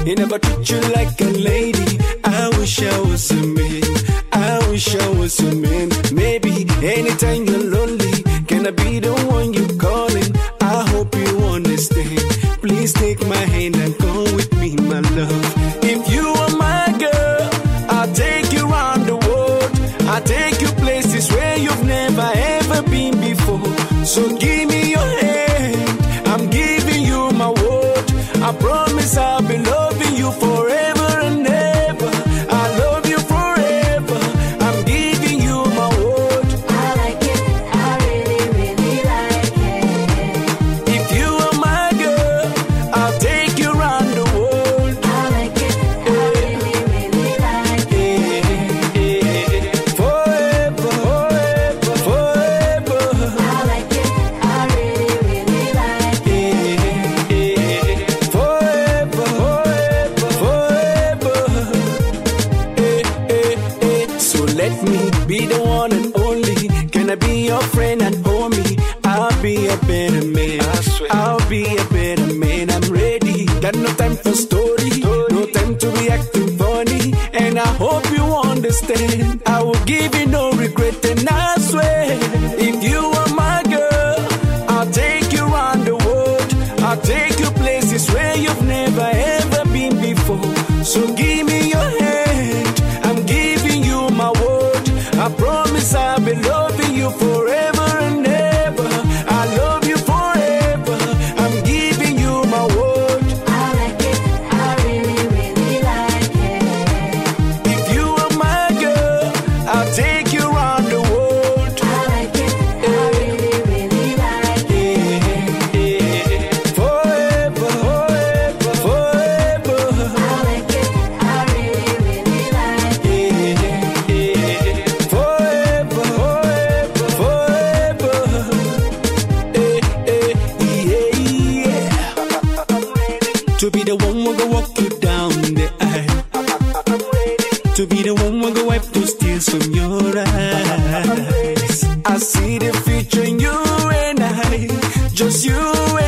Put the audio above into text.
He never treat you like a lady. I wish I was a man. I wish I was a man. Maybe anytime you're lonely, can I be the one you calling? I hope you understand. Please take my hand and go with me, my love. If you are my girl, I'll take you around the world. I'll take you places where you've never ever been before. So give me your hand, I'm giving you my word. I promise I'll be loving you forever and ever. I love you forever, I'm giving you my word. I like it, I really, really like it. If you are my girl, I'll take you around the world. I like it, I really, really like it. Forever, forever, forever. I like it, I really, really like it. Forever, forever, forever. So let me be the one and only. Can I be your friend and homie? I'll be a better man. I'll be a better man. I'm ready. Got no time for story. No time to be acting funny. And I hope you understand. I will give you no regret, and I swear, if you are my girl, I'll take you around the world. I'll take you places where you've never ever been before. So give me your hand, I'm giving you my word. I promise I'll be loving you forever and ever. I love you forever, I'm giving you my word. I like it, I really, really like it. If you are my girl, I'll take you around the world. I like it, I really, really like it. Forever, forever, forever. I like it, I really, really like it. Forever, forever, forever. Yeah. To be the one who go walk you down the aisle. To be the one who go wipe those tears from your eyes. I see the future in you and I, just you and